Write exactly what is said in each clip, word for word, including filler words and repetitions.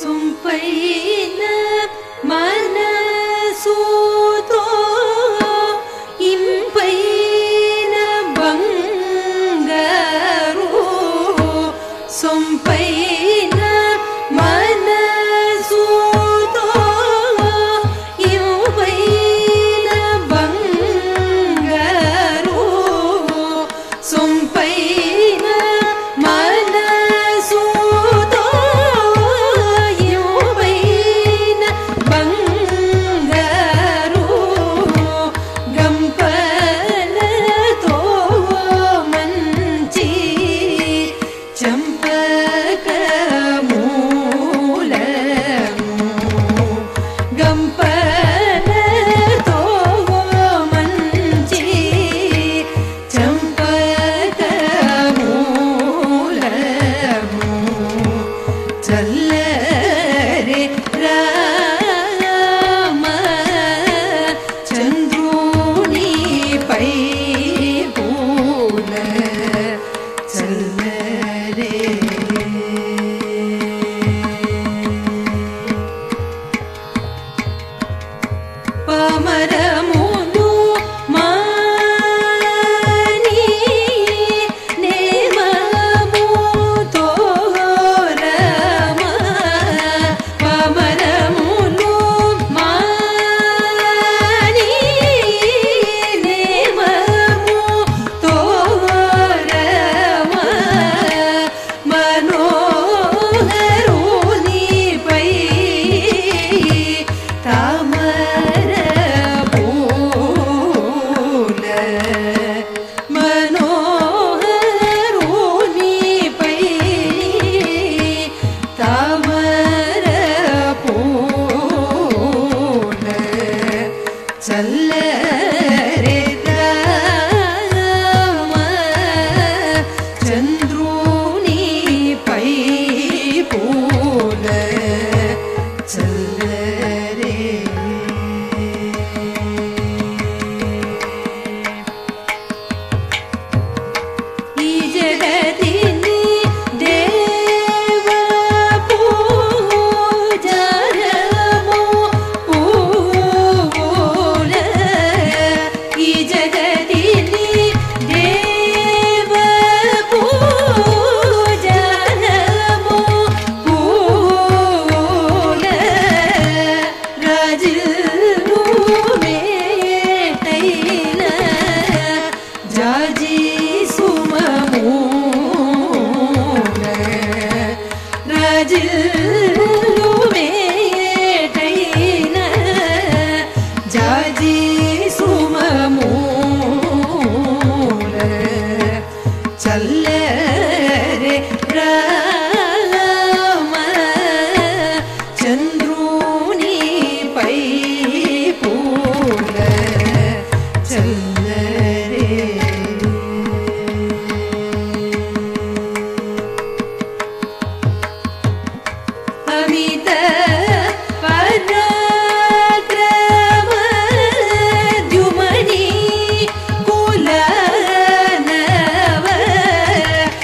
सुंपैन मनसूतो इंपैन बंगारू सुंपैन मनसूतो इंपैन बंगारू सुंपैन मनसूतो इंपैन बंगारू गंपलतो मंची चंपकमूलमु गंपलतो मंची चंपकमूलमु चल्लरे राम चंद्रुनी पै पूल चल्लरे पमरमुनु मानी नेममु तोरम पमरमुनु मानी नेममु तोरम मनोहरुनी पै तामर पूल मनोहरुनी पै तामर पूल चल्लरे राम चंद्रुनी पै पूल चल्लरे ఈ జగతిని దేవ పూజనము పూల ఈ జగతిని దేవ పూజనము పూల రాజును మేటైన జాజి సుమమూల రాజును మేటైన జాజి సుమమూల చల్లరే రామ చంద్రుని పై పూల చల్లరే अमित पराक्रम द्युमनि कुलनव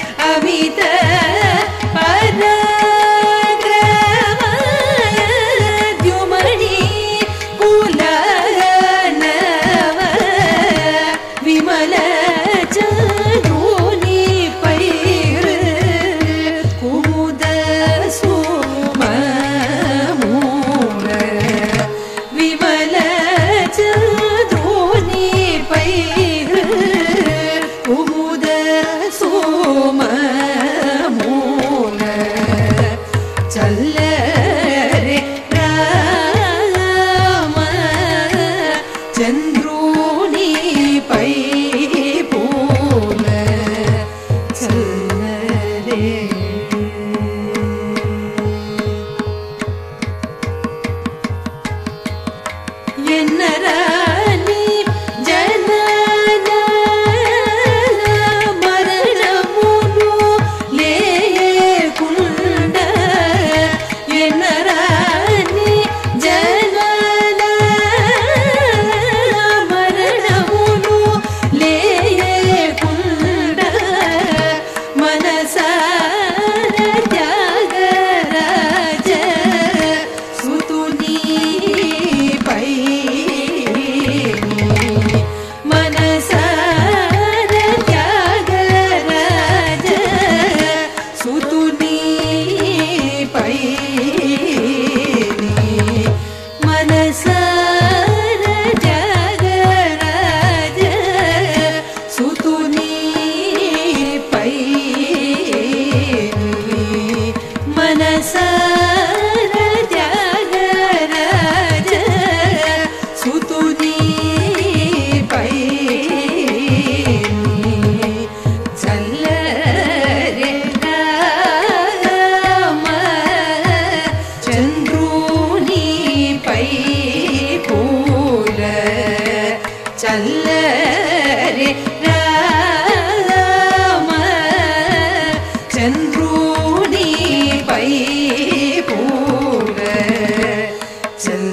చల్